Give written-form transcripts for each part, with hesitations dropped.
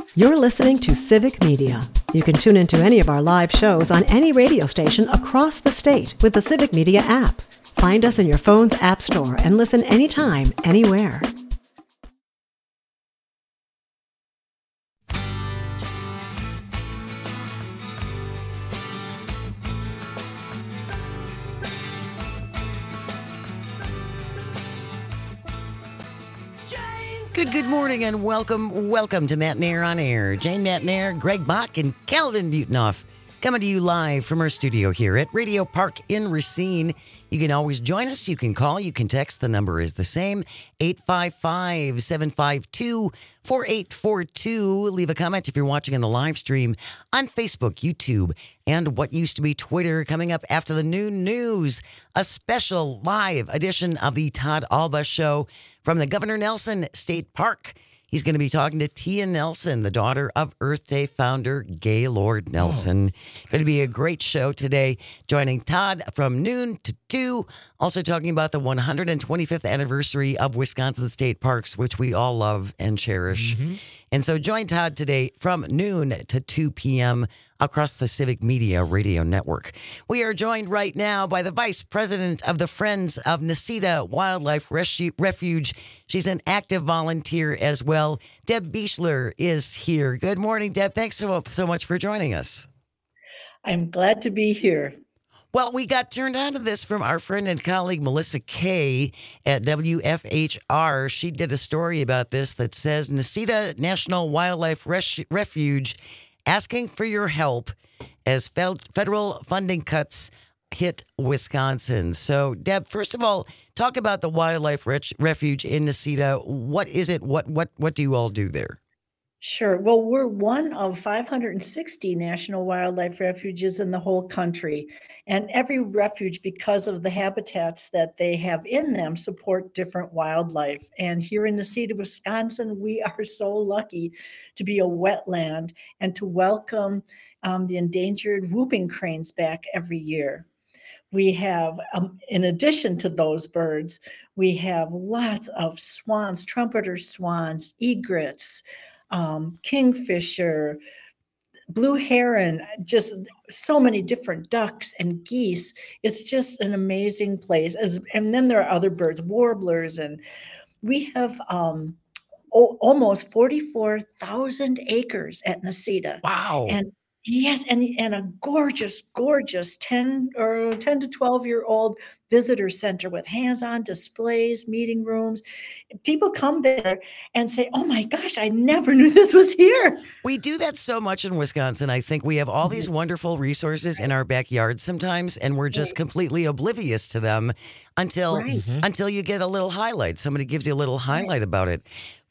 You're listening to Civic Media. You can tune into any of our live shows on any radio station across the state with the Civic Media app. Find us in your phone's app store and listen anytime, anywhere. Good morning and welcome to Matnair on Air. Jane Matnair, Greg Bach, and Calvin Butenoff coming to you live from our studio here at Radio Park in Racine. You can always join us. You can call. You can text. The number is the same, 855-752-4842. Leave a comment if you're watching in the live stream on Facebook, YouTube, and what used to be Twitter. Coming up after the noon news, a special live edition of the Todd Alba Show from the Governor Nelson State Park. He's going to be talking to Tia Nelson, the daughter of Earth Day founder Gaylord Nelson. Going to be a great show today. Joining Todd from noon to 2. Also talking about the 125th anniversary of Wisconsin State Parks, which we all love and cherish. And so join Todd today from noon to 2 p.m. across the Civic Media Radio Network. We are joined right now by the Vice President of the Friends of Necedah Wildlife Refuge. She's an active volunteer as well. Deb Bieshler is here. Good morning, Deb. Thanks so much for joining us. I'm glad to be here. Well, we got turned on to this from our friend and colleague Melissa Kay at WFHR. She did a story about this that says Necedah National Wildlife Refuge asking for your help as federal funding cuts hit Wisconsin. So, Deb, first of all, talk about the Wildlife Refuge in Necedah. What is it? What do you all do there? Sure. Well, we're one of 560 national wildlife refuges in the whole country. And every refuge, because of the habitats that they have in them, support different wildlife. And here in Necedah, Wisconsin, we are so lucky to be a wetland and to welcome the endangered whooping cranes back every year. We have, in addition to those birds, we have lots of swans, trumpeter swans, egrets, kingfisher, blue heron, just so many different ducks and geese. It's just an amazing place. And then there are other birds, warblers, and we have almost 44,000 acres at Necedah. Wow. And yes, and a gorgeous 10 to 12-year-old visitor center with hands-on displays, meeting rooms. People come there and say, "Oh my gosh, I never knew this was here." We do that so much in Wisconsin. I think we have all these wonderful resources in our backyard sometimes, and we're just completely oblivious to them until you get a little highlight. Somebody gives you a little highlight about it.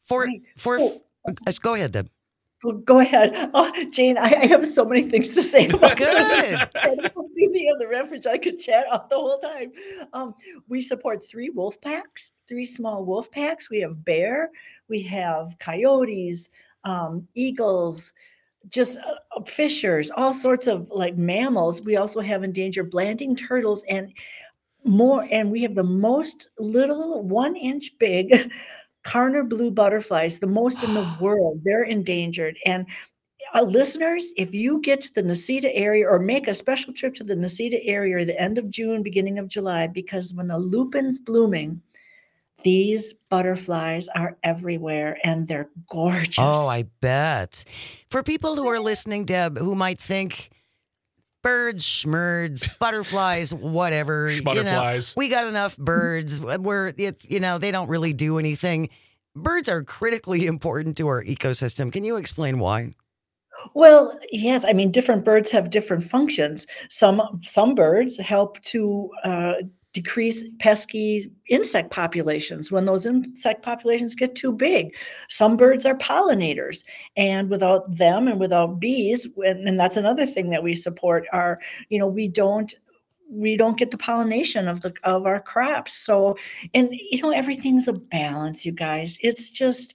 Go ahead, Deb. Go ahead. Oh, Jane, I have so many things to say about Good. Speaking of the refuge, I could chat out the whole time. We support 3 wolf packs, 3 small wolf packs. We have bear, we have coyotes, eagles, just fishers, all sorts of like mammals. We also have endangered blanding turtles and more. And we have the most little 1-inch big Karner blue butterflies, the most in the world. They're endangered. And listeners, if you get to the Necedah area or make a special trip to the Necedah area at the end of June, beginning of July, because when the lupin's blooming, these butterflies are everywhere and they're gorgeous. Oh, I bet. For people who are listening, Deb, who might think birds, schmerds, butterflies, whatever. Butterflies. We got enough birds. They don't really do anything. Birds are critically important to our ecosystem. Can you explain why? Well, yes. I mean, different birds have different functions. Some birds help to decrease pesky insect populations when those insect populations get too big. Some birds are pollinators, and without them and without bees, and that's another thing that we support, we don't get the pollination of our crops. So, and everything's a balance, you guys. It's just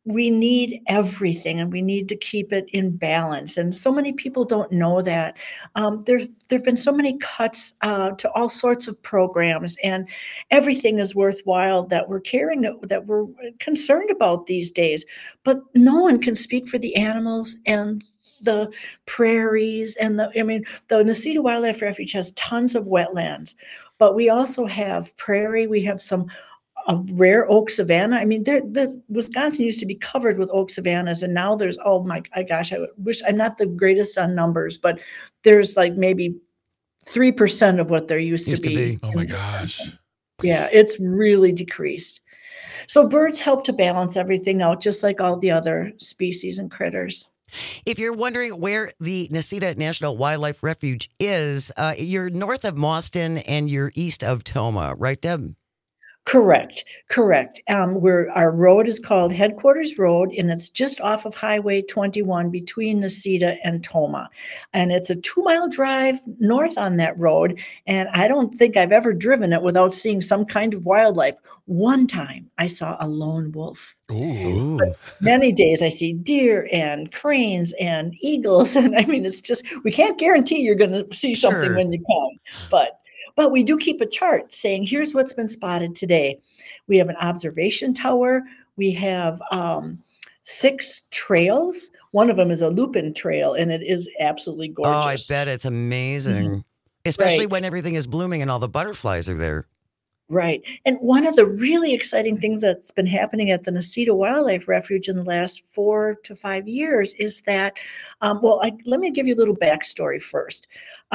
we need everything and we need to keep it in balance. And so many people don't know that. There've been so many cuts to all sorts of programs, and everything is worthwhile that we're caring, that we're concerned about these days. But no one can speak for the animals and the prairies and the Necedah Wildlife Refuge has tons of wetlands, but we also have prairie. We have some a rare oak savanna. I mean, the Wisconsin used to be covered with oak savannas, and now there's, oh my gosh, I wish I'm not the greatest on numbers, but there's like maybe 3% of what there used to be. Oh my gosh. Yeah, it's really decreased. So birds help to balance everything out, just like all the other species and critters. If you're wondering where the Necedah National Wildlife Refuge is, you're north of Mauston and you're east of Tomah, right, Deb? Correct. Our road is called Headquarters Road, and it's just off of Highway 21 between Necedah and Tomah. And it's a 2-mile drive north on that road. And I don't think I've ever driven it without seeing some kind of wildlife. One time I saw a lone wolf. Ooh. But many days I see deer and cranes and eagles. And I mean, it's just, we can't guarantee you're going to see something Sure. when you come. But we do keep a chart saying, here's what's been spotted today. We have an observation tower. We have 6 trails. One of them is a lupin trail, and it is absolutely gorgeous. Oh, I bet it's amazing. Especially Right. when everything is blooming and all the butterflies are there. Right. And one of the really exciting things that's been happening at the Necedah Wildlife Refuge in the last 4 to 5 years is that, let me give you a little backstory first.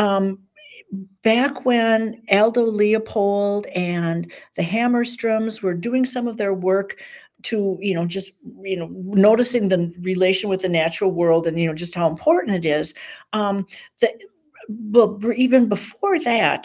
Back when Aldo Leopold and the Hammerstroms were doing some of their work to, noticing the relation with the natural world and, just how important it is, even before that,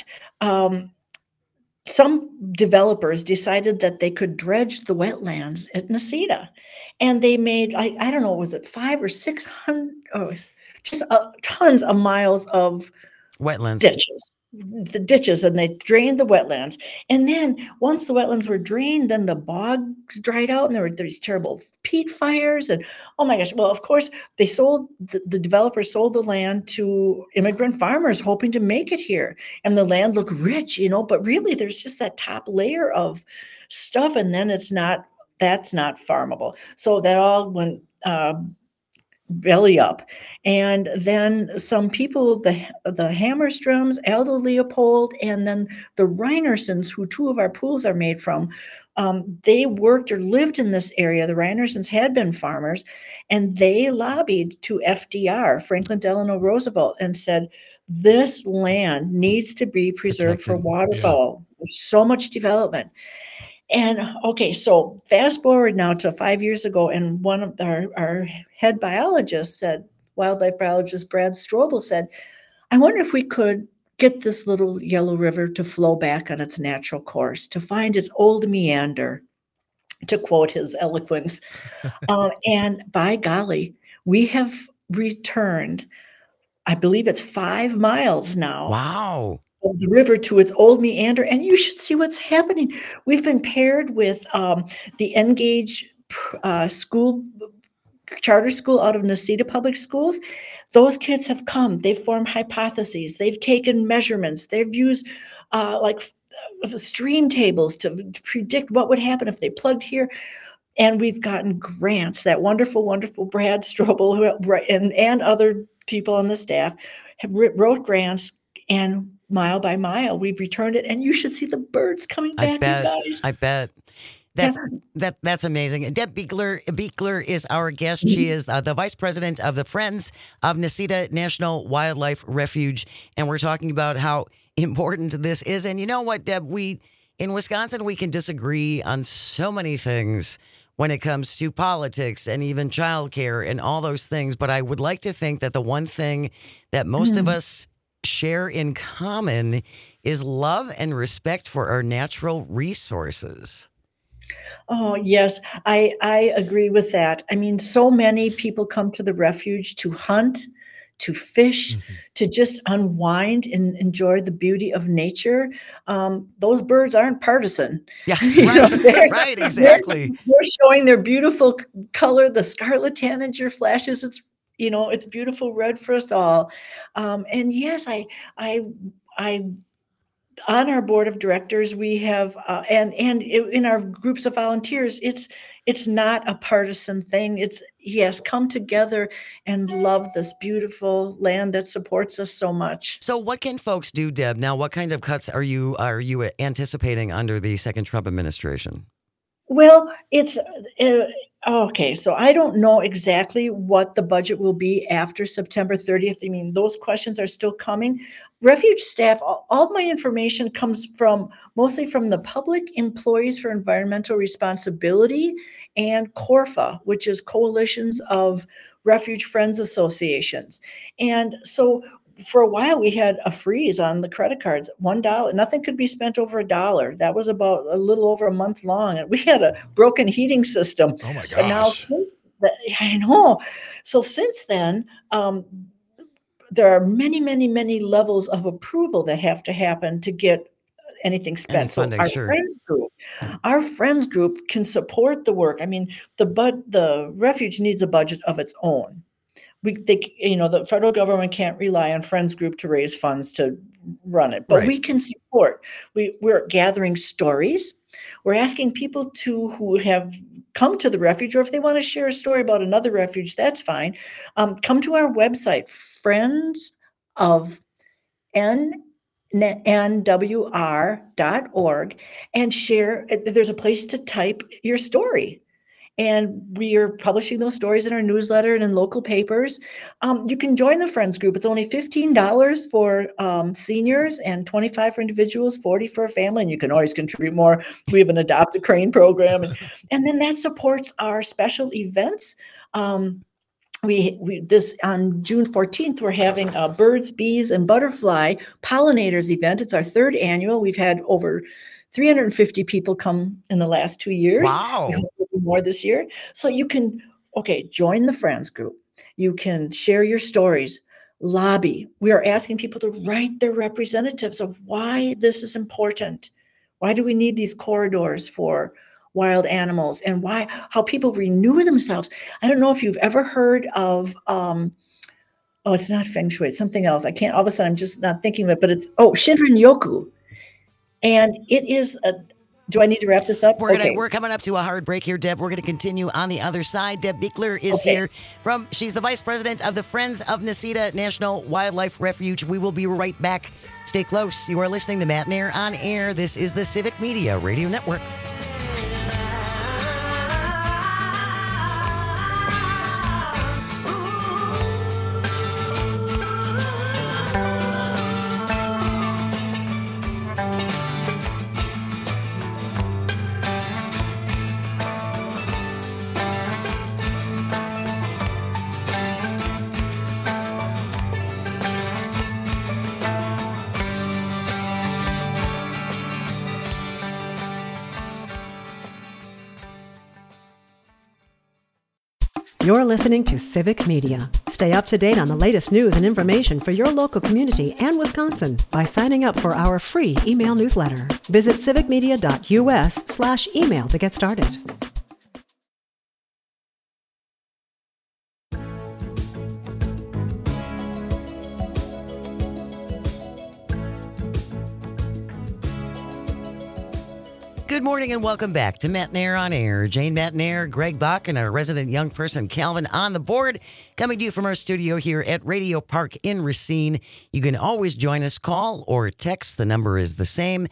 some developers decided that they could dredge the wetlands at Necedah. And they made, I don't know, was it 500 or 600, just tons of miles of Wetlands. ditches, and they drained the wetlands. And then once the wetlands were drained, then the bogs dried out and there were these terrible peat fires. And oh my gosh, well, of course, they sold, the developer sold the land to immigrant farmers hoping to make it here. And the land looked rich, but really there's just that top layer of stuff. And then that's not farmable. So that all went belly up. And then some people, the Hammerstroms, Aldo Leopold, and then the Reinersons, who 2 of our pools are made from, they worked or lived in this area. The Reinersons had been farmers, and they lobbied to FDR, Franklin Delano Roosevelt, and said, this land needs to be preserved for waterfowl. There's so much development. And okay, so fast forward now to 5 years ago, and one of our head biologists said, wildlife biologist Brad Strobel said, I wonder if we could get this little Yellow River to flow back on its natural course, to find its old meander, to quote his eloquence. And by golly, we have returned, I believe it's 5 miles now. Wow. Of the river to its old meander, and you should see what's happening. We've been paired with the Engage charter school out of Necedah Public Schools. Those kids have come. They've formed hypotheses. They've taken measurements. They've used stream tables to predict what would happen if they plugged here. And we've gotten grants. That wonderful, wonderful Brad Strobel and other people on the staff have wrote grants, and mile by mile, we've returned it, and you should see the birds coming back. You guys. I bet. That's amazing. Deb Buechler is our guest. She is the vice president of the Friends of Necedah National Wildlife Refuge, and we're talking about how important this is. And you know what, Deb? In Wisconsin, we can disagree on so many things when it comes to politics and even childcare and all those things. But I would like to think that the one thing that most of us share in common is love and respect for our natural resources. Oh, yes, I agree with that. I mean, so many people come to the refuge to hunt, to fish, to just unwind and enjoy the beauty of nature. Those birds aren't partisan. Yeah, You know, right, exactly. they're showing their beautiful color. The scarlet tanager flashes its beautiful red for us all. And yes, I on our board of directors, we have, and in our groups of volunteers, it's not a partisan thing. It's yes, come together and love this beautiful land that supports us so much. So what can folks do, Deb? Now, what kind of cuts are you anticipating under the second Trump administration? Well, it's okay. So I don't know exactly what the budget will be after September 30th. I mean, those questions are still coming. Refuge staff, all of my information comes mostly from the Public Employees for Environmental Responsibility and CORFA, which is Coalitions of Refuge Friends Associations. And so for a while, we had a freeze on the credit cards, $1. Nothing could be spent over $1. That was about a little over a month long. And we had a broken heating system. Oh my gosh. And now I know. So since then, there are many, many, many levels of approval that have to happen to get anything spent. Funding, our sure. friends group can support the work. I mean, the refuge needs a budget of its own. The federal government can't rely on Friends Group to raise funds to run it, but Right. we can support. We're gathering stories. We're asking people who have come to the refuge, or if they want to share a story about another refuge, that's fine. Come to our website, friendsofnwr.org, and share. There's a place to type your story. And we are publishing those stories in our newsletter and in local papers. You can join the Friends Group. It's only $15 for seniors and $25 for individuals, $40 for a family. And you can always contribute more. We have an Adopt a Crane program. And then that supports our special events. This on June 14th, we're having a birds, bees, and butterfly pollinators event. It's our third annual. We've had over 350 people come in the last 2 years. Wow. We hope there'll be more this year. So you can, join the Friends Group. You can share your stories, lobby. We are asking people to write their representatives of why this is important. Why do we need these corridors for wild animals, and how people renew themselves? I don't know if you've ever heard of, it's not Feng Shui, it's something else. I can't, all of a sudden I'm just not thinking of it, but it's, Shinrin-yoku. And it is do I need to wrap this up? We're coming up to a hard break here, Deb. We're going to continue on the other side. Deb Buechler is here she's the vice president of the Friends of Necedah National Wildlife Refuge. We will be right back. Stay close. You are listening to Matt and Air on Air. This is the Civic Media Radio Network. You're listening to Civic Media. Stay up to date on the latest news and information for your local community and Wisconsin by signing up for our free email newsletter. Visit civicmedia.us/email to get started. Good morning and welcome back to Matt and Air on Air. Jane Matt and Air, Greg Bach, and our resident young person, Calvin, on the board. Coming to you from our studio here at Radio Park in Racine. You can always join us, call or text. The number is the same,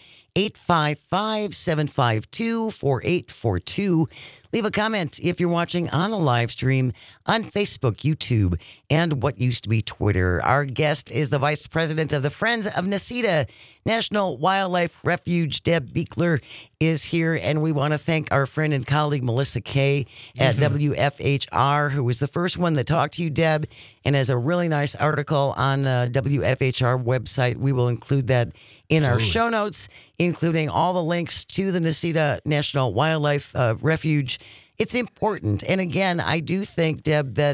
855-752-4842. Leave a comment if you're watching on the live stream on Facebook, YouTube, and what used to be Twitter. Our guest is the vice president of the Friends of Necedah National Wildlife Refuge. Deb Buechler is here, and we want to thank our friend and colleague Melissa Kay at WFHR, who was the first one that talked to you, Deb, and has a really nice article on WFHR website. We will include that in our show notes, including all the links to the Necedah National Wildlife Refuge. It's important. And again, I do think, Deb, that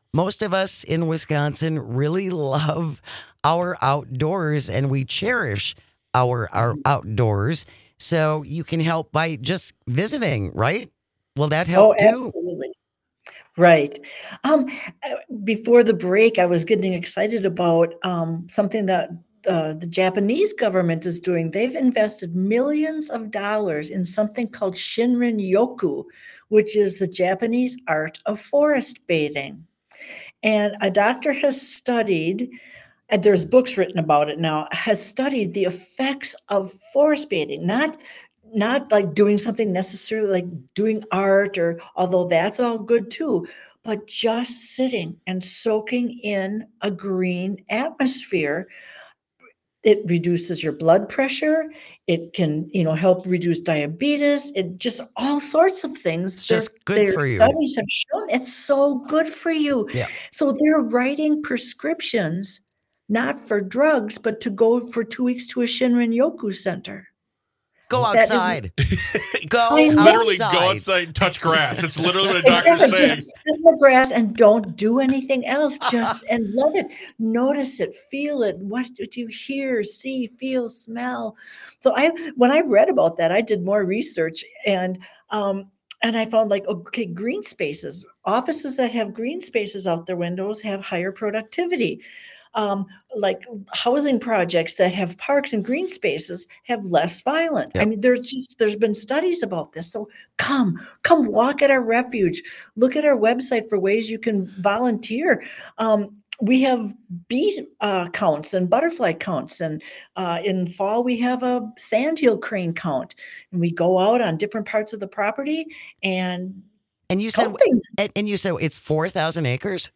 most of us in Wisconsin really love our outdoors and we cherish our outdoors. So you can help by just visiting, right? Will that help too? Absolutely. Right. Um, Before the break, I was getting excited about something that the Japanese government is doing. They've invested millions of dollars in something called Shinrin Yoku, which is the Japanese art of forest bathing. And a doctor has studied, and there's books written about it now, has studied the effects of forest bathing, not like doing something necessarily like doing art, or although that's all good too, but just sitting and soaking in a green atmosphere. It reduces your blood pressure. It can, help reduce diabetes. It just all sorts of things. It's Their just good their for you. studies have shown it's so good for you. Yeah. So they're writing prescriptions, not for drugs, but to go for 2 weeks to a Shinrin Yoku center. Go That is outside. Go I know. Literally go outside. outside and touch grass. It's literally what a doctor's exactly saying. just sit in the grass and don't do anything else. Just and love it. Notice it, feel it. What do you hear, see, feel, smell? So when I read about that, I did more research and I found like, okay, green spaces, offices that have green spaces out their windows have higher productivity. Like housing projects that have parks and green spaces have less violence. Yep. I mean, there's been studies about this. So come walk at our refuge. Look at our website for ways you can volunteer. We have bee counts and butterfly counts, and in fall we have a sandhill crane count, and we go out on different parts of the property and And you said, count things. and you said it's 4,000 acres?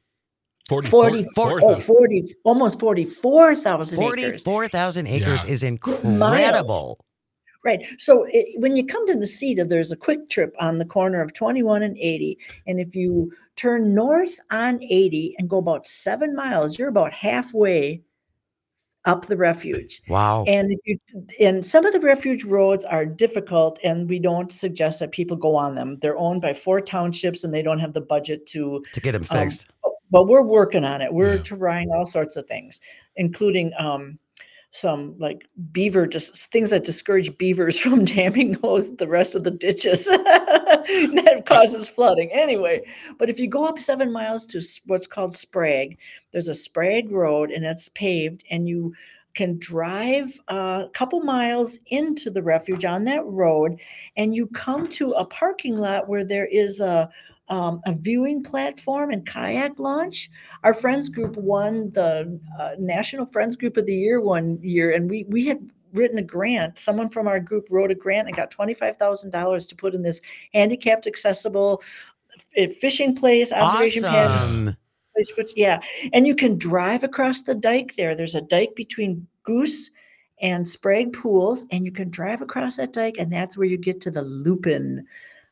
40, almost 44,000 acres. 44,000 acres Yeah. is Miles. incredible. Right. So when you come to Necedah, there's a quick trip on the corner of 21 and 80. And if you turn north on 80 and go about 7 miles, you're about halfway up the refuge. Wow. And some of the refuge roads are difficult, and we don't suggest that people go on them. They're owned by 4 townships, and they don't have the budget to To get them fixed. but we're working on it. We're Yeah. trying all sorts of things, including some like beaver, just things that discourage beavers from jamming the rest of the ditches that causes flooding. Anyway, but if you go up 7 miles to what's called Sprague, there's a Sprague Road, and it's paved, and you can drive a couple miles into the refuge on that road, and you come to a parking lot where there is a viewing platform and kayak launch. Our friends group won the National Friends Group of the Year one year, and we had written a grant. Someone from our group wrote a grant and got $25,000 to put in this handicapped accessible fishing place, observation pad. Awesome. Yeah, and you can drive across the dike there. There's a dike between Goose and Sprague Pools, and you can drive across that dike, and that's where you get to the Lupin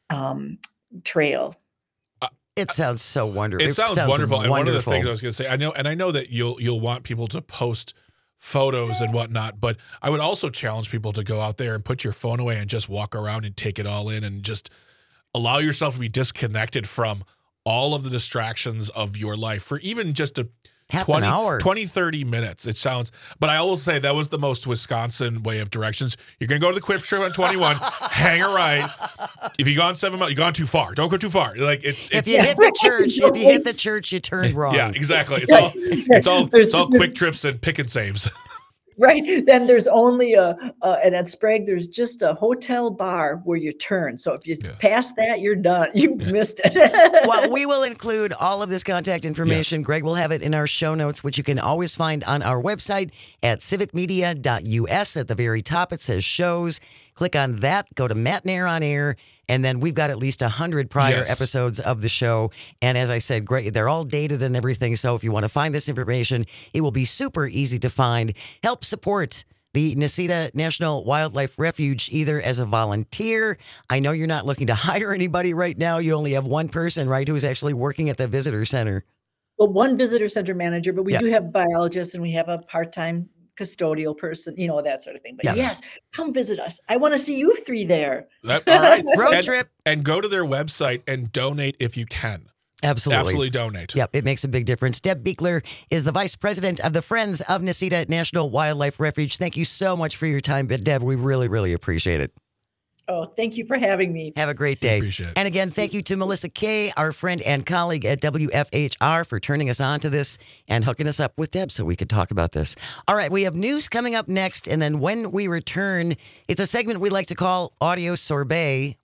Trail. It sounds so wonderful. It sounds wonderful. And one of the things I was going to say, I know that you'll want people to post photos and whatnot, but I would also challenge people to go out there and put your phone away and just walk around and take it all in, and just allow yourself to be disconnected from all of the distractions of your life for even just a Half an hour. 20, 30 minutes. It sounds, but I will say that was the most Wisconsin way of directions. You're going to go to the Quip Strip on 21, hang a right. If you go on 7 miles, you've gone too far. Don't go too far. Like If you hit the church, you turn wrong. yeah, exactly. It's all quick trips and pick and saves. Right. Then there's only and at Sprague, there's just a hotel bar where you turn. So if you pass that, you're done. You've missed it. Well, we will include all of this contact information. Yes. Greg will have it in our show notes, which you can always find on our website at civicmedia.us. At the very top, it says shows. Click on that. Go to Matt Nair on Air. And then we've got at least 100 prior episodes of the show. And as I said, great, they're all dated and everything. So if you want to find this information, it will be super easy to find. Help support the Necedah National Wildlife Refuge either as a volunteer. I know you're not looking to hire anybody right now. You only have one person, right, who's actually working at the visitor center. Well, one visitor center manager, but we do have biologists, and we have a part-time custodial person, that sort of thing. But yes, come visit us. I want to see you 3 there. All right. Road trip. And go to their website and donate if you can. Absolutely donate. Yep, it makes a big difference. Deb Beekler is the vice president of the Friends of Necedah National Wildlife Refuge. Thank you so much for your time, Deb. We really, really appreciate it. Oh, thank you for having me. Have a great day. Appreciate it. And again, thank you to Melissa Kay, our friend and colleague at WFHR, for turning us on to this and hooking us up with Deb so we could talk about this. All right, we have news coming up next. And then when we return, it's a segment we like to call Audio Sorbet,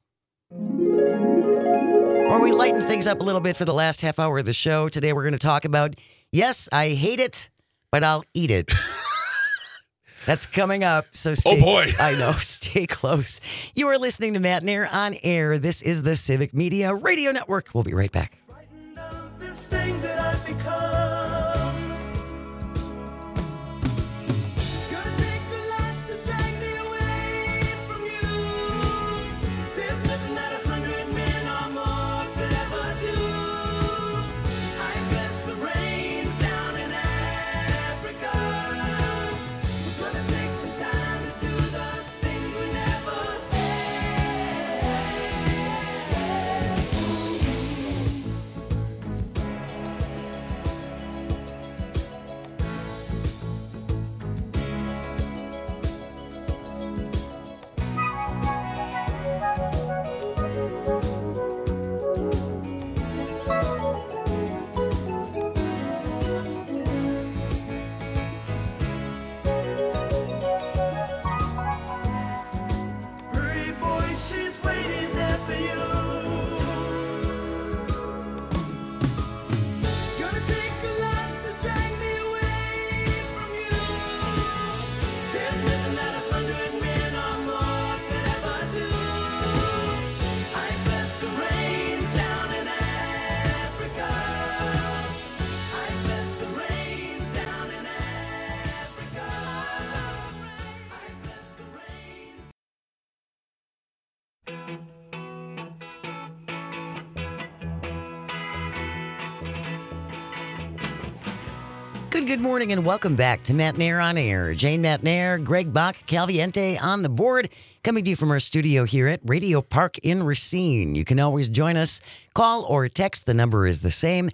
where we lighten things up a little bit for the last half hour of the show. Today, we're going to talk about, yes, I hate it, but I'll eat it. That's coming up, so stay. Oh, boy. I know, stay close. You are listening to Matt Nair on air. This is the Civic Media Radio Network. We'll be right back. Frightened of this thing that I've become. It's gonna take a lot to drag me away from you. There's nothing that 100 men or more could ever do. I bless the rains down in Africa. We're gonna take some time to do the things we never Hurry, boy, she's waiting there for you. It's gonna take a lot to drag me away from you. There's nothing that 100 men or more could ever do. I bless the rains down in Africa. I bless the rains down in Africa. I bless the rains. Good morning, and welcome back to Matt Nair on air. Jane Matt Nair, Greg Bach, Calviente on the board, coming to you from our studio here at Radio Park in Racine. You can always join us, call or text. The number is the same,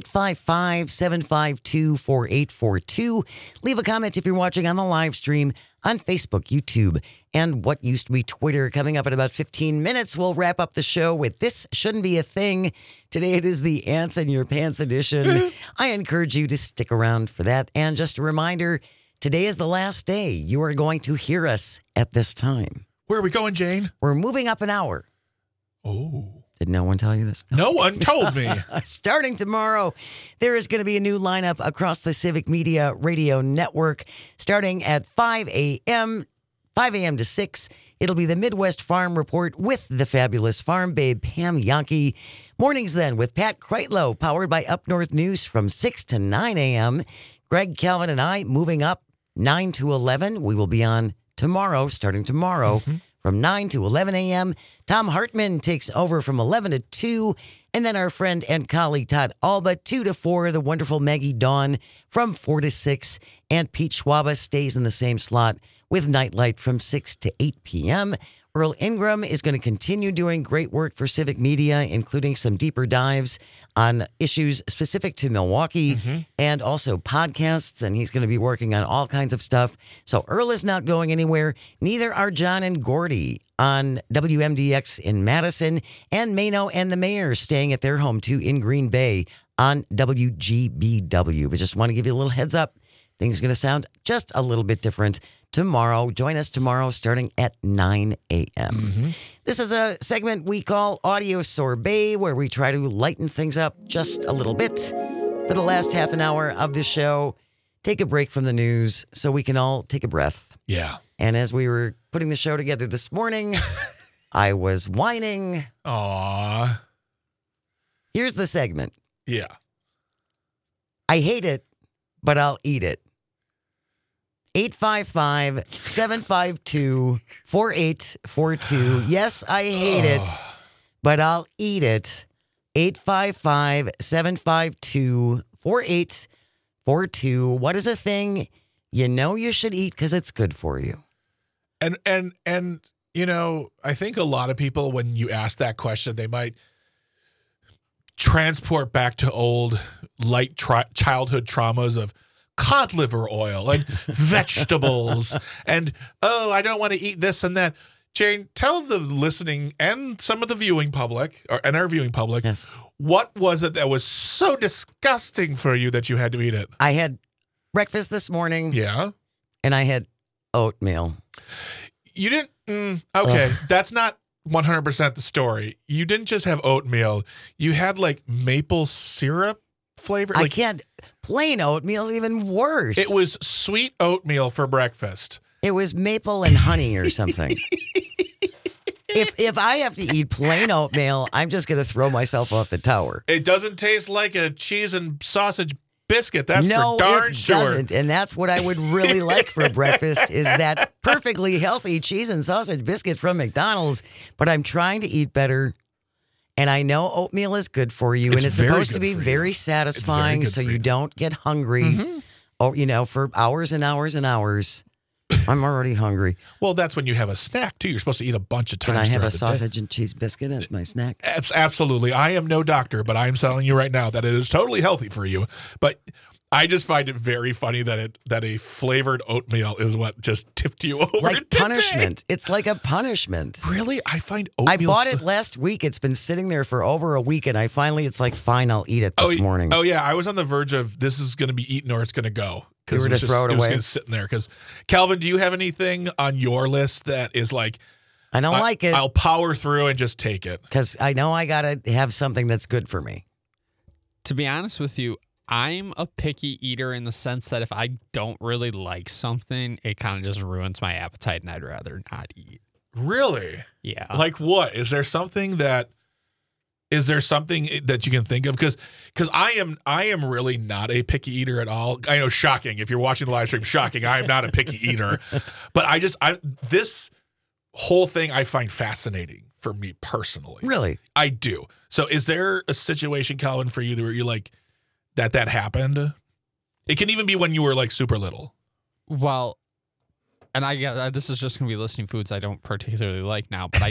855-752-4842. Leave a comment if you're watching on the live stream on Facebook, YouTube, and what used to be Twitter. Coming up in about 15 minutes, we'll wrap up the show with This Shouldn't Be a Thing. Today it is the Ants in Your Pants edition. I encourage you to stick around for that. And just a reminder, today is the last day you are going to hear us at this time. Where are we going, Jane? We're moving up an hour. Oh. Did no one tell you this? No one told me. Starting tomorrow, there is going to be a new lineup across the Civic Media Radio Network. Starting at 5 a.m. to 6, it'll be the Midwest Farm Report with the fabulous farm babe Pam Yankee. Mornings then with Pat Kreitlow, powered by Up North News from 6 to 9 a.m. Greg, Calvin, and I moving up 9 to 11. We will be on tomorrow, starting tomorrow. From 9 to 11 a.m., Tom Hartman takes over from 11 to 2. And then our friend and colleague Todd Alba, 2 to 4. The wonderful Maggie Dawn from 4 to 6. And Pete Schwaba stays in the same slot with Nightlight from 6 to 8 p.m. Earl Ingram is going to continue doing great work for Civic Media, including some deeper dives on issues specific to Milwaukee and also podcasts. And he's going to be working on all kinds of stuff. So Earl is not going anywhere. Neither are John and Gordy on WMDX in Madison, and Mano and the Mayor staying at their home too in Green Bay on WGBW. But just want to give you a little heads up. Things are going to sound just a little bit different tomorrow. Join us tomorrow starting at 9 a.m. This is a segment we call Audio Sorbet, where we try to lighten things up just a little bit for the last half an hour of the show. Take a break from the news so we can all take a breath. Yeah. And as we were putting the show together this morning, I was whining. Aw. Here's the segment. Yeah. I hate it, but I'll eat it. 855-752-4842. Yes, I hate it, but I'll eat it. 855-752-4842. What is a thing you know you should eat because it's good for you? And you know, I think a lot of people, when you ask that question, they might transport back to old light childhood traumas of cod liver oil and vegetables and, oh, I don't want to eat this and that. Jane, tell the listening and some of the viewing public, and our viewing public, Yes. what was it that was so disgusting for you that you had to eat it? I had breakfast this morning Yeah. and I had oatmeal. You didn't. Okay. Ugh. That's not 100% the story. You didn't just have oatmeal. You had like maple syrup flavor. I Like, can't. Plain oatmeal's even worse. it was sweet oatmeal for breakfast. It was maple and honey or something. If I have to eat plain oatmeal, I'm just going to throw myself off the tower. It doesn't taste like a cheese and sausage biscuit. That's No, for darn it sure. doesn't. And that's what I would really like for breakfast is that perfectly healthy cheese and sausage biscuit from McDonald's. But I'm trying to eat better. And I know oatmeal is good for you. It's and it's very supposed to good be for you. very satisfying good so for you you. don't get hungry. Or, for hours and hours and hours. I'm already hungry. Well, that's when you have a snack too. You're supposed to eat a bunch of times. Can I have a throughout the day. sausage and cheese biscuit as my snack? Absolutely. I am no doctor, but I'm telling you right now that it is totally healthy for you. But I just find it very funny that a flavored oatmeal is what just tipped you over. Like today. punishment. It's like a punishment. Really? I find I oatmeal. bought it last week. It's been sitting there for over a week, and it's like, fine, I'll eat it this morning. Oh yeah, I was on the verge of this is going to be eaten or it's going to go. You were it to was throw it was away? just sitting there. Because Calvin, do you have anything on your list that is like I don't like it I'll power through and just take it. because I know I got to have something that's good for me. To be honest with you, I'm a picky eater in the sense that if I don't really like something, it kind of just ruins my appetite and I'd rather not eat. Really? Yeah. Like what? Is there something that you can think of? Because I am really not a picky eater at all. I know, shocking. If you're watching the live stream, shocking. I am not a picky eater. But this whole thing I find fascinating for me personally. Really? I do. So is there a situation, Calvin, for you where you're like that happened? It can even be when you were like super little. Well, and I get this is just going to be listing foods I don't particularly like now, but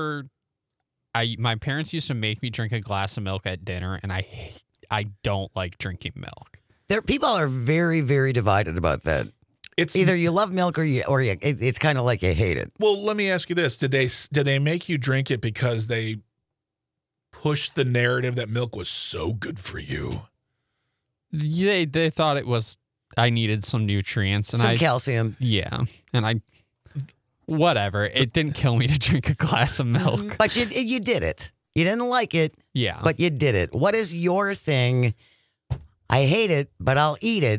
my parents used to make me drink a glass of milk at dinner, and I don't like drinking milk. People are very, very divided about that. It's Either you love milk it's kind of like you hate it. Well, let me ask you this: did they make you drink it because they pushed the narrative that milk was so good for you? They thought it was I needed some nutrients and Some calcium. yeah, and whatever. It didn't kill me to drink a glass of milk. But you did it. You didn't like it, Yeah. but you did it. What is your thing? I hate it, but I'll eat it.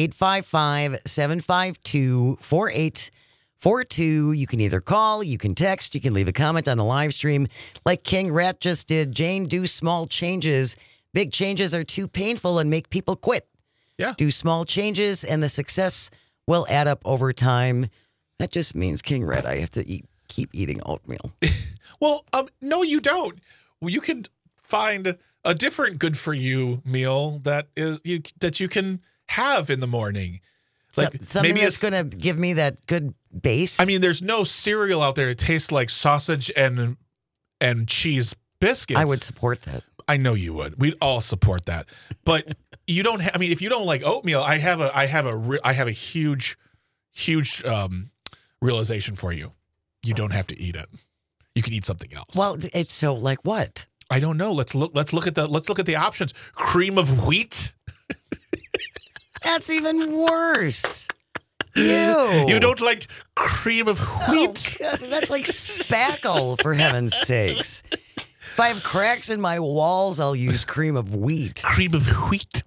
855-752-4842. You can either call, you can text, you can leave a comment on the live stream like King Rat just did. Jane, do small changes. Big changes are too painful and make people quit. Yeah. Do small changes and the success will add up over time. That just means, King Rat, I have to keep eating oatmeal. Well, no, you don't. Well, you can find a different good for you meal that you can have in the morning. Like Something maybe that's it's going to give me that good base. I mean, there's no cereal out there that tastes like sausage and cheese biscuits. I would support that. I know you would. We'd all support that. But you don't. I mean, if you don't like oatmeal, I have a huge realization for you. You don't have to eat it. You can eat something else. Well, it's so like what? I don't know. Let's look at the options. Cream of wheat. That's even worse. Ew. You don't like cream of Oh, wheat? God, that's like spackle, for heaven's sakes. If I have cracks in my walls, I'll use cream of wheat. Cream of wheat.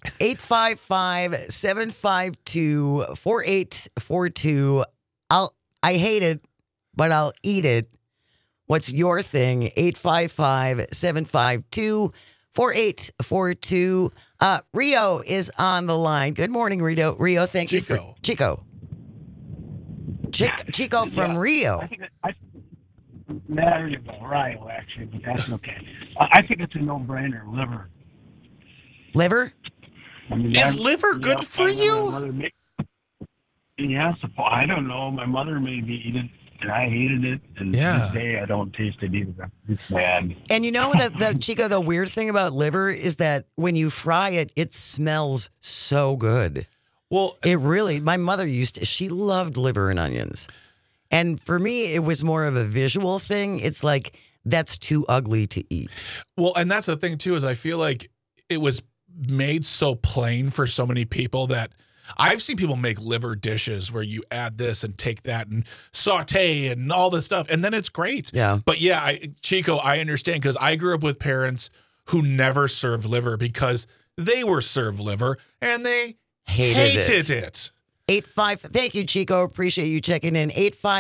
855-752-4842. I hate it, but I'll eat it. What's your thing? 855-752-4842. Rio is on the line. Good morning, Rio. Rio, thank you for Chico. Chico from Rio. There you go, Rio, actually, but that's okay. I think it's a no-brainer, liver. Liver? I mean, Is liver good for you? Yes, I don't know. My mother made me eat it and I hated it. And Yeah. to this day, I don't taste it either. It's bad. And you know that the Chico, the weird thing about liver is that when you fry it, it smells so good. Well, It really, my mother she loved liver and onions. And for me, it was more of a visual thing. It's like, that's too ugly to eat. well, and that's the thing too, is I feel like it was made so plain for so many people that I've seen people make liver dishes where you add this and take that and saute and all this stuff, and then it's great. Yeah. But yeah, Chico, I understand because I grew up with parents who never served liver because they were served liver and they hated it. 85. Thank you, Chico. Appreciate you checking in.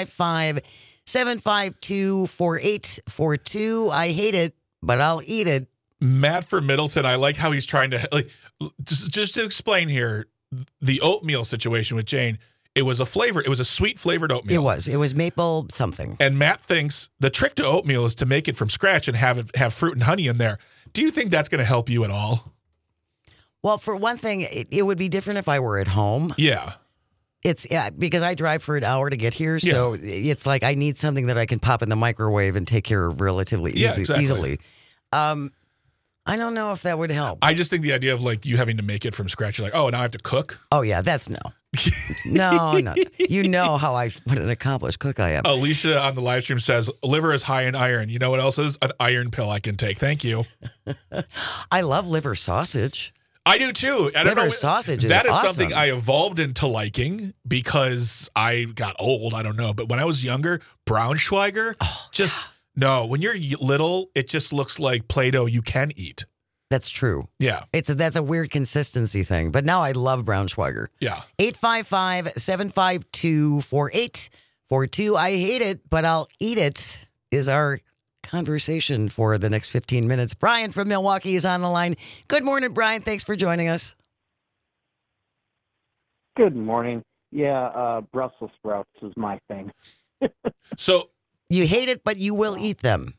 855-752-4842. I hate it, but I'll eat it. Matt from Middleton, I like how he's trying to just to explain here the oatmeal situation with Jane. It was a sweet flavored oatmeal. It was maple something. And Matt thinks the trick to oatmeal is to make it from scratch and have fruit and honey in there. Do you think that's going to help you at all? Well, for one thing, it would be different if I were at home. Yeah. It's because I drive for an hour to get here, so it's like I need something that I can pop in the microwave and take care of relatively easily. I don't know if that would help. I just think the idea of like you having to make it from scratch, you're like, oh, now I have to cook. Oh yeah, that's no. No. You know what an accomplished cook I am. Alicia on the live stream says liver is high in iron. You know what else is? An iron pill I can take. Thank you. I love liver sausage. I do too. I don't Liver know, sausage is that is awesome. something I evolved into liking because I got old. I don't know, but when I was younger, Braunschweiger no. When you're little, it just looks like Play-Doh you can eat. That's true. Yeah, That's a weird consistency thing. But now I love Braunschweiger. yeah. 855-752-4842. I hate it, but I'll eat it is our conversation for the next 15 minutes. Brian from Milwaukee is on the line. Good morning, Brian. Thanks for joining us. Good morning. Yeah, Brussels sprouts is my thing. So You hate it, but you will eat them.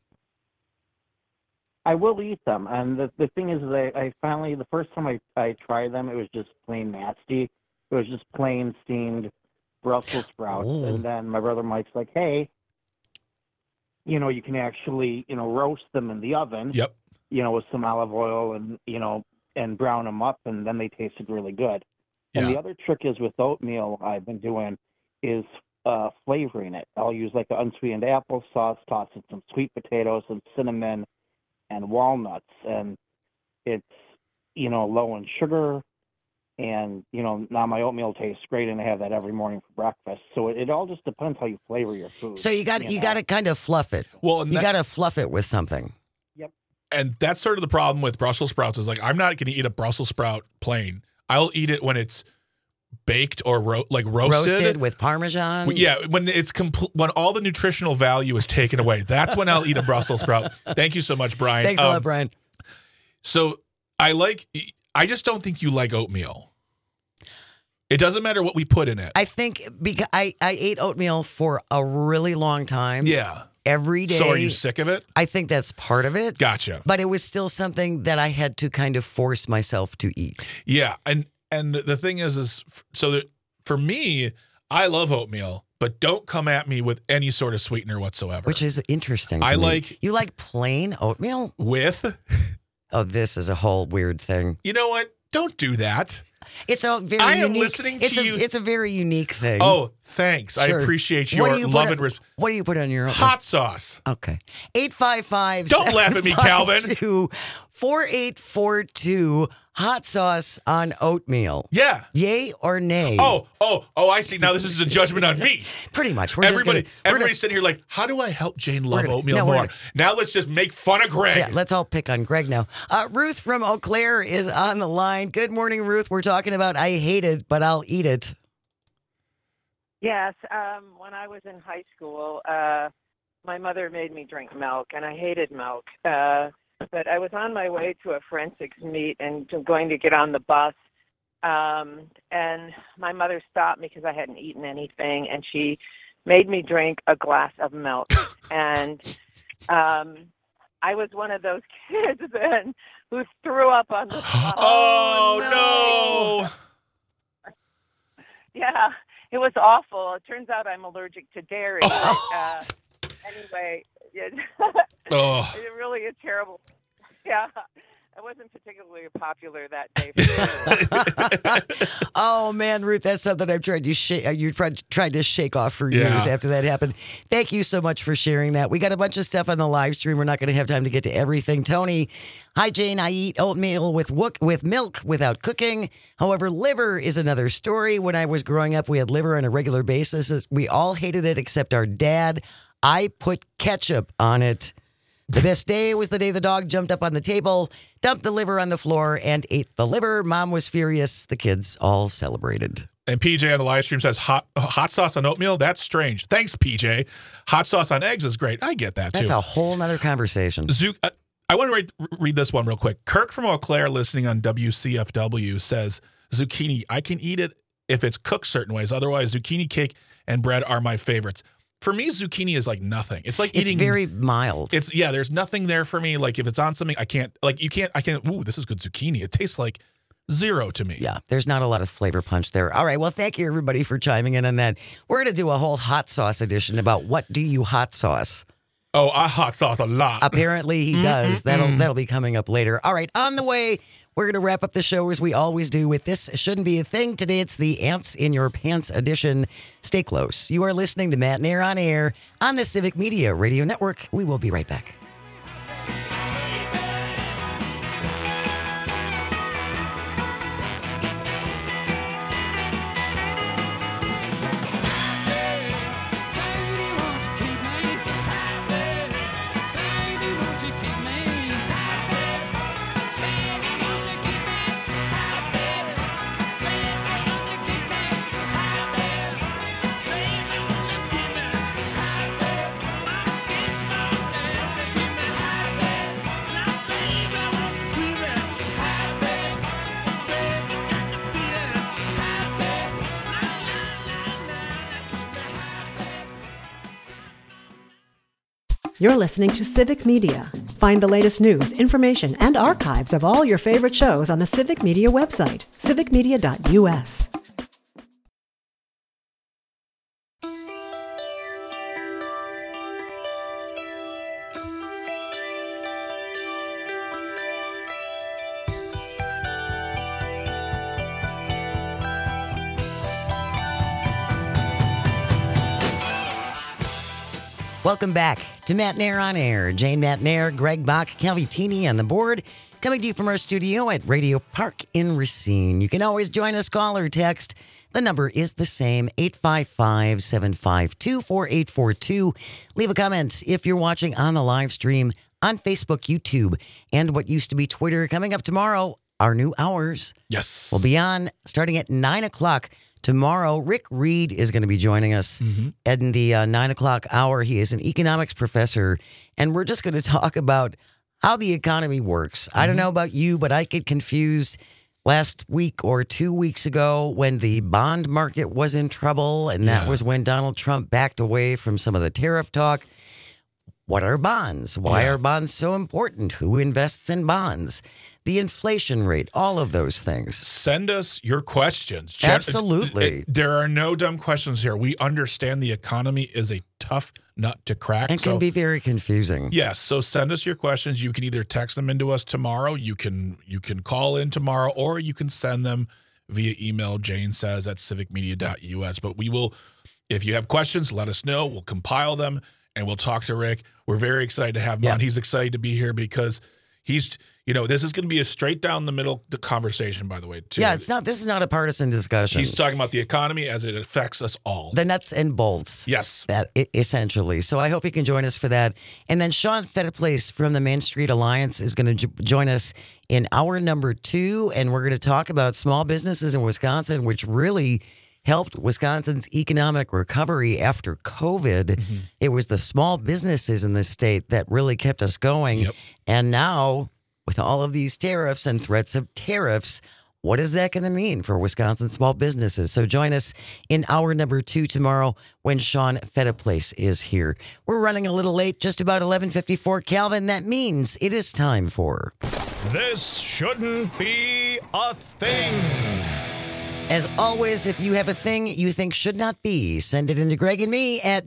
I will eat them. And the thing is, I finally, the first time I tried them, it was just plain nasty. It was just plain steamed Brussels sprouts. Oh. And then my brother Mike's like, hey, you can actually, roast them in the oven, yep. with some olive oil and, and brown them up, and then they tasted really good. And Yeah. the other trick is with oatmeal I've been doing is flavoring it. I'll use like the unsweetened applesauce, toss in some sweet potatoes, some cinnamon, and walnuts. And it's, low in sugar. And, now my oatmeal tastes great, and I have that every morning for breakfast. So it all just depends how you flavor your food. So you got to kind of fluff it. Well, and You got to fluff it with something. and that's sort of the problem with Brussels sprouts is like I'm not going to eat a Brussels sprout plain. I'll eat it when it's baked or roasted with Parmesan. Yeah, when it's when all the nutritional value is taken away, that's when I'll eat a Brussels sprout. Thank you so much, Brian. Thanks a lot, Brian. So I just don't think you like oatmeal. It doesn't matter what we put in it. I think because I ate oatmeal for a really long time. Yeah. Every day. So are you sick of it? I think that's part of it. Gotcha. But it was still something that I had to kind of force myself to eat. Yeah, and the thing is so that for me, I love oatmeal, but don't come at me with any sort of sweetener whatsoever. Which is interesting to me. You like plain oatmeal? With? Oh, this is a whole weird thing. You know what? Don't do that. It's a very I am unique. listening to you. It's a very unique thing. Oh, thanks. Sure. I appreciate your love and respect. What do you put on your oatmeal? Hot sauce. Okay. 855. Don't laugh at me, Calvin. 4842 hot sauce on oatmeal. Yeah. Yay or nay? Oh, I see. Now this is a judgment on me. Pretty much. Everybody's sitting here like, how do I help Jane love oatmeal more? Now let's just make fun of Greg. Yeah, let's all pick on Greg now. Ruth from Eau Claire is on the line. Good morning, Ruth. We're talking about I hate it, but I'll eat it. Yes. When I was in high school, my mother made me drink milk, and I hated milk. But I was on my way to a forensics meet and going to get on the bus, and my mother stopped me because I hadn't eaten anything, and she made me drink a glass of milk. And I was one of those kids then who threw up on the bus. Oh, no. Yeah. It was awful. It turns out I'm allergic to dairy. But, anyway, it really is terrible. Yeah. It wasn't particularly popular that day. For sure. Oh man, Ruth, that's something I've tried to tried to shake off for years after that happened. Thank you so much for sharing that. We got a bunch of stuff on the live stream. We're not going to have time to get to everything. Tony, hi Jane. I eat oatmeal with milk without cooking. However, liver is another story. When I was growing up, we had liver on a regular basis. We all hated it except our dad. I put ketchup on it. The best day was the day the dog jumped up on the table, dumped the liver on the floor, and ate the liver. Mom was furious. The kids all celebrated. And PJ on the live stream says, hot sauce on oatmeal? That's strange. Thanks, PJ. Hot sauce on eggs is great. I get that, too. That's a whole nother conversation. I want to read this one real quick. Kirk from Eau Claire, listening on WCFW, says, zucchini, I can eat it if it's cooked certain ways. Otherwise, zucchini cake and bread are my favorites. For me, zucchini is like nothing. It's like eating. It's very mild. There's nothing there for me. Like if it's on something, I can't, ooh, this is good zucchini. It tastes like zero to me. Yeah, there's not a lot of flavor punch there. All right, well, thank you everybody for chiming in on that. We're going to do a whole hot sauce edition about what do you hot sauce? Oh, I hot sauce a lot. Apparently he does. That'll be coming up later. All right, on the way, we're going to wrap up the show as we always do with This Shouldn't Be a Thing. Today it's the Ants in Your Pants edition. Stay close. You are listening to Matt Nair on Air on the Civic Media Radio Network. We will be right back. You're listening to Civic Media. Find the latest news, information, and archives of all your favorite shows on the Civic Media website, civicmedia.us. Welcome back to Matt Nair on Air. Jane Matt Nair, Greg Bach, Calvi on the board, coming to you from our studio at Radio Park in Racine. You can always join us, call or text. The number is the same, 855-752-4842. Leave a comment if you're watching on the live stream on Facebook, YouTube, and what used to be Twitter. Coming up tomorrow, our new hours. Yes. We'll be on starting at 9 o'clock. Tomorrow, Rick Reed is going to be joining us in the 9 o'clock hour. He is an economics professor, and we're just going to talk about how the economy works. I don't know about you, but I get confused last week or 2 weeks ago when the bond market was in trouble, and that was when Donald Trump backed away from some of the tariff talk. What are bonds? Why are bonds so important? Who invests in bonds? The inflation rate, all of those things. Send us your questions. Absolutely. There are no dumb questions here. We understand the economy is a tough nut to crack. It can be very confusing. Yes. So send us your questions. You can either text them into us tomorrow. You can call in tomorrow, or you can send them via email, Jane says, at civicmedia.us. But we will, if you have questions, let us know. We'll compile them and we'll talk to Rick. We're very excited to have him on. He's excited to be here because he's, this is going to be a straight down the middle conversation, by the way, too. Yeah, this is not a partisan discussion. He's talking about the economy as it affects us all. The nuts and bolts. Yes. Essentially. So I hope you can join us for that. And then Sean Fetterplace from the Main Street Alliance is going to join us in hour number 2. And we're going to talk about small businesses in Wisconsin, which really helped Wisconsin's economic recovery after COVID. It was the small businesses in the state that really kept us going. Yep. And now, with all of these tariffs and threats of tariffs, what is that going to mean for Wisconsin small businesses? So join us in hour number 2 tomorrow when Sean Fetterplace is here. We're running a little late, just about 11:54. Calvin, that means it is time for This Shouldn't Be a Thing. As always, if you have a thing you think should not be, send it into Greg and me at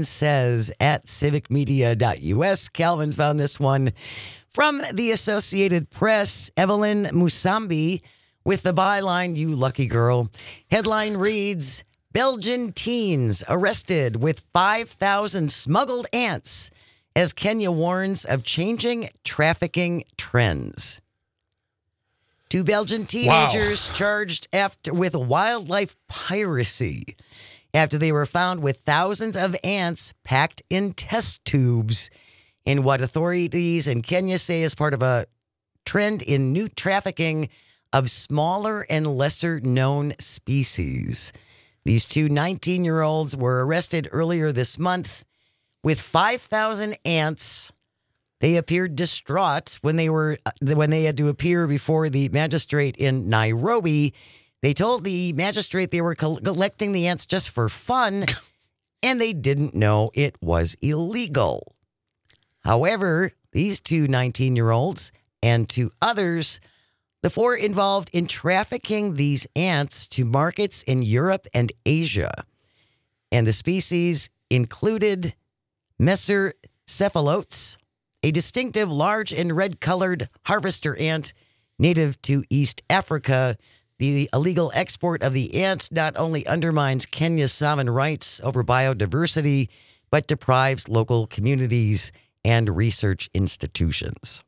janesays@civicmedia.us. Calvin found this one from the Associated Press. Evelyn Musambi with the byline, "You lucky girl." Headline reads, "Belgian teens arrested with 5,000 smuggled ants as Kenya warns of changing trafficking trends." 2 Belgian teenagers charged with wildlife piracy after they were found with thousands of ants packed in test tubes in what authorities in Kenya say is part of a trend in new trafficking of smaller and lesser known species. These 2 19-year-olds were arrested earlier this month with 5,000 ants. They appeared distraught when they had to appear before the magistrate in Nairobi. They told the magistrate they were collecting the ants just for fun, and they didn't know it was illegal. However, these 2 19-year-olds and 2 others, the 4 involved in trafficking these ants to markets in Europe and Asia. And the species included Messer cephalotes, a distinctive large and red-colored harvester ant native to East Africa. The illegal export of the ants not only undermines Kenya's sovereign rights over biodiversity, but deprives local communities and research institutions.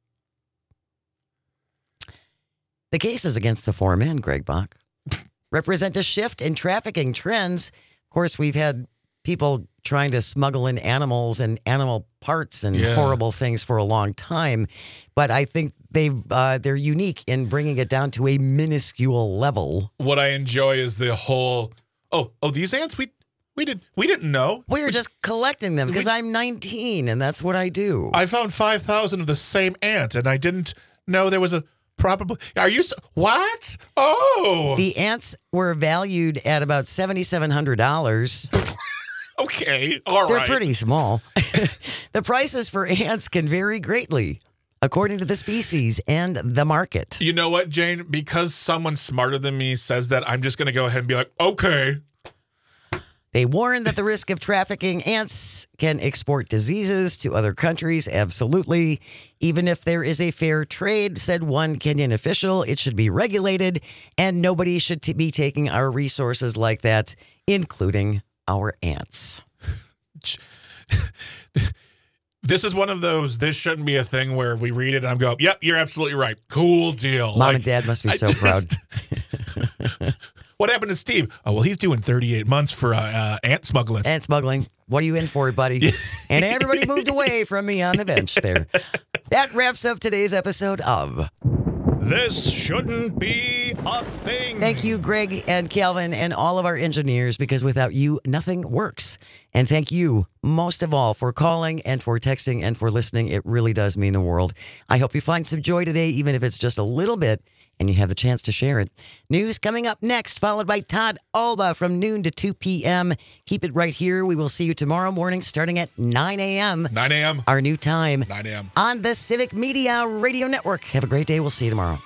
The cases against the 4 men, Greg Bach, represent a shift in trafficking trends. Of course, we've had people trying to smuggle in animals and animal parts and horrible things for a long time. But I think they're unique in bringing it down to a minuscule level. What I enjoy is the whole, these ants, we didn't know. We were just collecting them because I'm 19 and that's what I do. I found 5,000 of the same ant and I didn't know there was a probably. Are you, what? Oh. The ants were valued at about $7,700. Okay, all right. They're pretty small. The prices for ants can vary greatly according to the species and the market. You know what, Jane? Because someone smarter than me says that, I'm just going to go ahead and be like, okay. They warn that the risk of trafficking ants can export diseases to other countries. Absolutely. Even if there is a fair trade, said one Kenyan official, it should be regulated and nobody should be taking our resources like that, including our ants. This is one of those, this shouldn't be a thing where we read it and I'm going, yep, you're absolutely right. Cool deal. Mom and Dad must be so proud. What happened to Steve? Oh, well, he's doing 38 months for ant smuggling. Ant smuggling. What are you in for, buddy? And everybody moved away from me on the bench there. That wraps up today's episode of This Shouldn't Be a Thing. Thank you, Greg and Calvin, and all of our engineers, because without you, nothing works. And thank you, most of all, for calling and for texting and for listening. It really does mean the world. I hope you find some joy today, even if it's just a little bit, and you have the chance to share it. News coming up next, followed by Todd Alba from noon to 2 p.m. Keep it right here. We will see you tomorrow morning starting at 9 a.m. 9 a.m. Our new time. 9 a.m. On the Civic Media Radio Network. Have a great day. We'll see you tomorrow.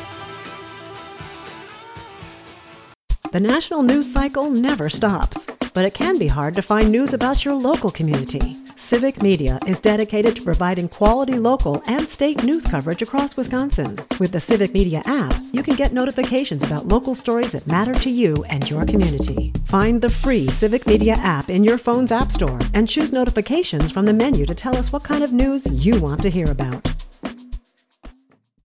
The national news cycle never stops. but it can be hard to find news about your local community. Civic Media is dedicated to providing quality local and state news coverage across Wisconsin. With the Civic Media app, you can get notifications about local stories that matter to you and your community. Find the free Civic Media app in your phone's app store and choose notifications from the menu to tell us what kind of news you want to hear about.